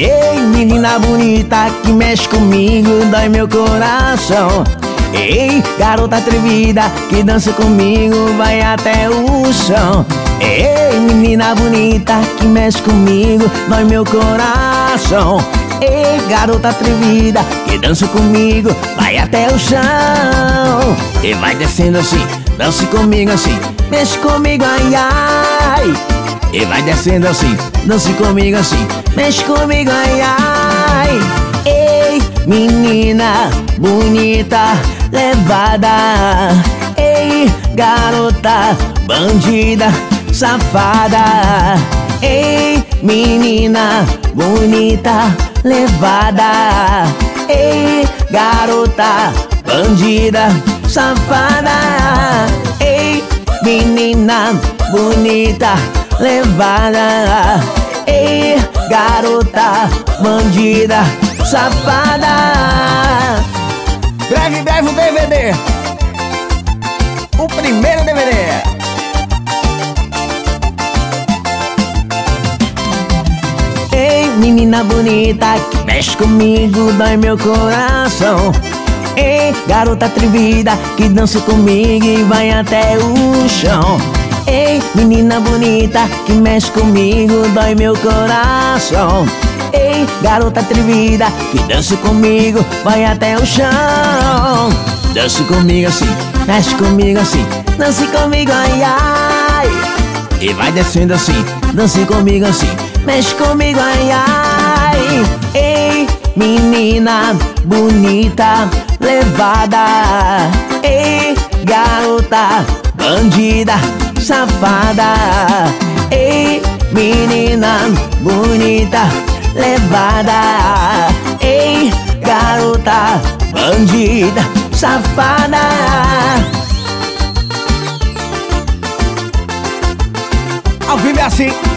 Ei, menina bonita que mexe comigo, dói meu coração. Ei, garota atrevida que dança comigo, vai até o chão. Ei, menina bonita que mexe comigo, dói meu coração. Ei, garota atrevida que dança comigo, vai até o chão. E vai descendo assim, dance comigo assim, mexe comigo, ai, ai. E vai descendo assim, dance comigo assim, mexe comigo, ai, ai. Ei, menina bonita, levada. Ei, garota bandida, safada. Ei, menina bonita, levada. Ei, garota bandida, safada. Ei, menina bonita, levada. Ei, garota bandida, safada. Breve o DVD, o primeiro DVD. Ei, menina bonita que mexe comigo, dói meu coração. Ei, garota atrevida que dança comigo e vai até o chão. Ei, menina bonita que mexe comigo, dói meu coração. Ei, garota atrevida que dança comigo, vai até o chão. Dança comigo assim, mexe comigo assim, dance comigo, ai, ai. E vai descendo assim, dance comigo assim, mexe comigo, ai, ai. Ei, menina bonita, levada. Ei, garota bandida, safada. Ei, menina bonita, levada. Ei, garota bandida, safada. Ao vivo é assim.